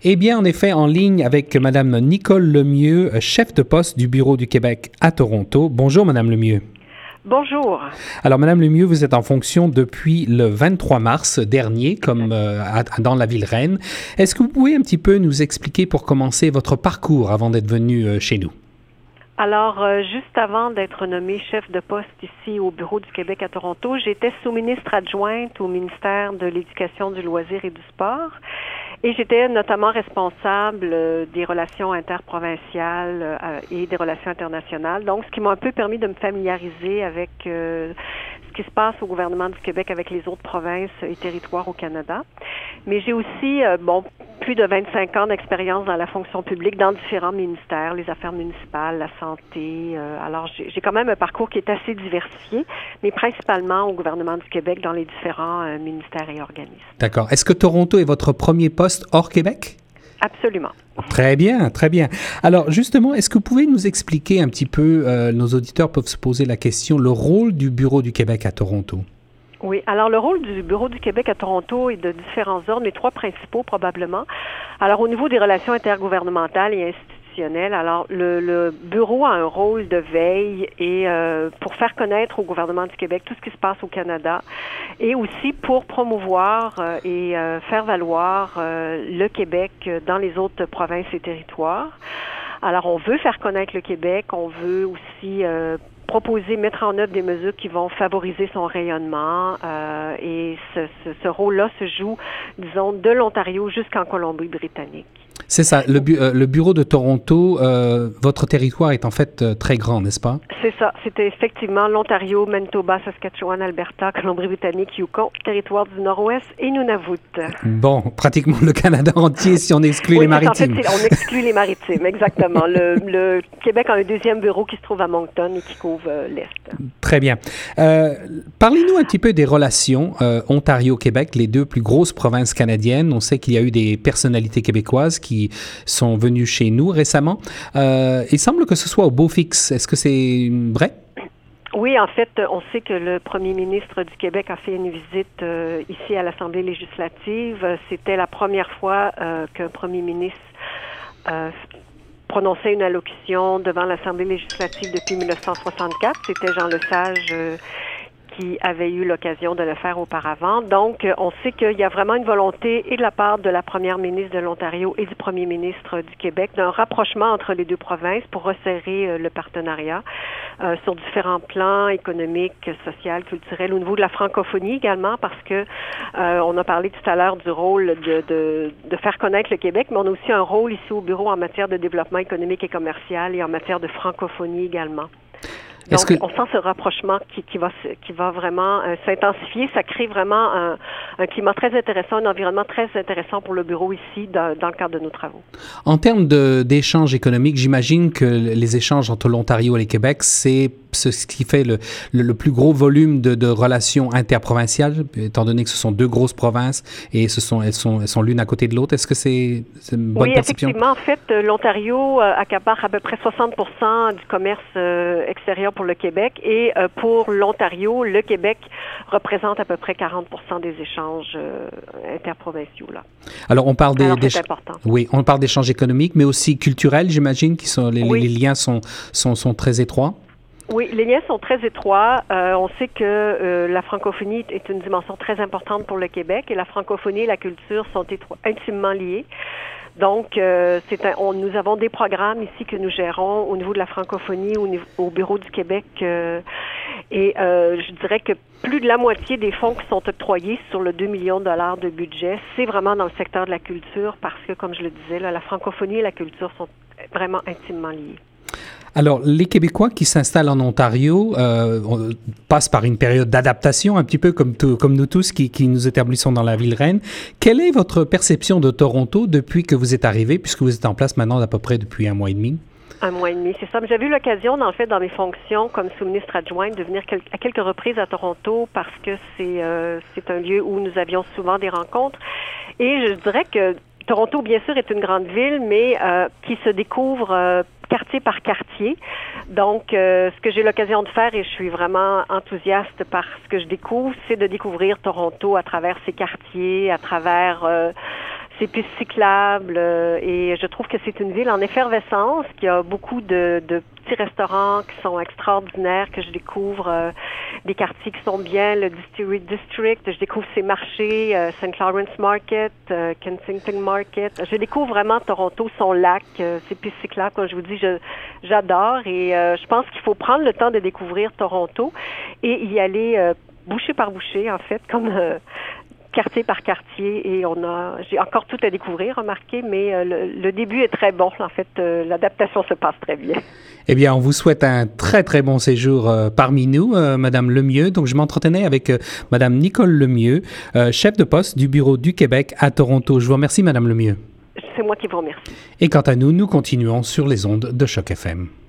Eh bien, en effet, en ligne avec Madame Nicole Lemieux, chef de poste du Bureau du Québec à Toronto. Bonjour, Madame Lemieux. Bonjour. Alors, Madame Lemieux, vous êtes en fonction depuis le 23 mars dernier, comme dans la ville reine. Est-ce que vous pouvez un petit peu nous expliquer, pour commencer, votre parcours avant d'être venu chez nous? Alors, juste avant d'être nommée chef de poste ici au Bureau du Québec à Toronto, j'étais sous-ministre adjointe au ministère de l'Éducation, du loisir et du sport. Et j'étais notamment responsable des relations interprovinciales et des relations internationales. Donc, ce qui m'a un peu permis de me familiariser avec ce qui se passe au gouvernement du Québec avec les autres provinces et territoires au Canada. Mais j'ai aussi, plus de 25 ans d'expérience dans la fonction publique, dans différents ministères, les affaires municipales, la santé. Alors, j'ai quand même un parcours qui est assez diversifié, mais principalement au gouvernement du Québec, dans les différents ministères et organismes. D'accord. Est-ce que Toronto est votre premier poste hors Québec? Absolument. Très bien, très bien. Alors, justement, est-ce que vous pouvez nous expliquer un petit peu, nos auditeurs peuvent se poser la question, le rôle du Bureau du Québec à Toronto? Oui, alors le rôle du Bureau du Québec à Toronto est de différents ordres, les trois principaux probablement. Alors, au niveau des relations intergouvernementales et institutionnelles, alors le Bureau a un rôle de veille et pour faire connaître au gouvernement du Québec tout ce qui se passe au Canada et aussi pour promouvoir et faire valoir le Québec dans les autres provinces et territoires. Alors, on veut faire connaître le Québec, on veut aussi proposer, mettre en œuvre des mesures qui vont favoriser son rayonnement et ce rôle-là se joue, disons, de l'Ontario jusqu'en Colombie-Britannique. C'est ça, le bureau de Toronto, votre territoire est en fait très grand, n'est-ce pas? C'est ça, c'était effectivement l'Ontario, Manitoba, Saskatchewan, Alberta, Colombie-Britannique, Yukon, territoire du Nord-Ouest et Nunavut. Bon, pratiquement le Canada entier si on exclut les maritimes. En fait, on exclut les maritimes, exactement. Le Québec a un deuxième bureau qui se trouve à Moncton et qui couvre l'Est. Très bien. Parlez-nous un petit peu des relations Ontario-Québec, les deux plus grosses provinces canadiennes. On sait qu'il y a eu des personnalités québécoises qui sont venus chez nous récemment. Il semble que ce soit au Beaufix. Est-ce que c'est vrai? Oui, en fait, on sait que le premier ministre du Québec a fait une visite ici à l'Assemblée législative. C'était la première fois qu'un premier ministre prononçait une allocution devant l'Assemblée législative depuis 1964. C'était Jean Lesage qui avait eu l'occasion de le faire auparavant. Donc, on sait qu'il y a vraiment une volonté et de la part de la première ministre de l'Ontario et du premier ministre du Québec d'un rapprochement entre les deux provinces pour resserrer le partenariat sur différents plans économiques, social, culturels, au niveau de la francophonie également, parce que on a parlé tout à l'heure du rôle de faire connaître le Québec, mais on a aussi un rôle ici au bureau en matière de développement économique et commercial et en matière de francophonie également. Donc, on sent ce rapprochement qui va vraiment s'intensifier. Ça crée vraiment un climat très intéressant, un environnement très intéressant pour le bureau ici dans le cadre de nos travaux. En termes d'échanges économiques, j'imagine que les échanges entre l'Ontario et le Québec, c'est ce qui fait le plus gros volume de relations interprovinciales, étant donné que ce sont deux grosses provinces et elles sont l'une à côté de l'autre. Est-ce que c'est une bonne perception? Oui, effectivement. En fait, l'Ontario accapare à peu près 60% du commerce extérieur pour le Québec et pour l'Ontario, le Québec représente à peu près 40% des échanges interprovinciaux. Là. Alors, on parle c'est important. Oui, on parle d'échanges économiques, mais aussi culturels, j'imagine, les liens sont très étroits. Oui, les liens sont très étroits. On sait que la francophonie est une dimension très importante pour le Québec et la francophonie et la culture sont intimement liées. Donc, nous avons des programmes ici que nous gérons au niveau de la francophonie, au Bureau du Québec. Je dirais que plus de la moitié des fonds qui sont octroyés sur le 2 millions de dollars de budget, c'est vraiment dans le secteur de la culture parce que, comme je le disais, là, la francophonie et la culture sont vraiment intimement liées. Alors, les Québécois qui s'installent en Ontario passent par une période d'adaptation, un petit peu comme nous tous qui nous établissons dans la ville reine. Quelle est votre perception de Toronto depuis que vous êtes arrivé, puisque vous êtes en place maintenant à peu près depuis 1 mois et demi? 1 mois et demi, c'est ça. J'avais eu l'occasion, dans mes fonctions comme sous-ministre adjointe, de venir à quelques reprises à Toronto parce que c'est un lieu où nous avions souvent des rencontres. Et je dirais que Toronto, bien sûr, est une grande ville, mais qui se découvre quartier par quartier. Donc, ce que j'ai l'occasion de faire, et je suis vraiment enthousiaste par ce que je découvre, c'est de découvrir Toronto à travers ses quartiers, à travers ses pistes cyclables et je trouve que c'est une ville en effervescence, qui a beaucoup de petits restaurants qui sont extraordinaires, que je découvre, des quartiers qui sont bien, le Distillery District, je découvre ses marchés, St. Lawrence Market, Kensington Market. Je découvre vraiment Toronto, son lac, ses pistes cyclables, comme je vous dis, j'adore et je pense qu'il faut prendre le temps de découvrir Toronto et y aller bouchée par bouchée, en fait, comme quartier par quartier, et j'ai encore tout à découvrir, remarquez, mais le début est très bon. En fait, l'adaptation se passe très bien. Eh bien, on vous souhaite un très, très bon séjour parmi nous, Madame Lemieux. Donc, je m'entretenais avec Madame Nicole Lemieux, chef de poste du Bureau du Québec à Toronto. Je vous remercie, Madame Lemieux. C'est moi qui vous remercie. Et quant à nous, nous continuons sur les ondes de Choc FM.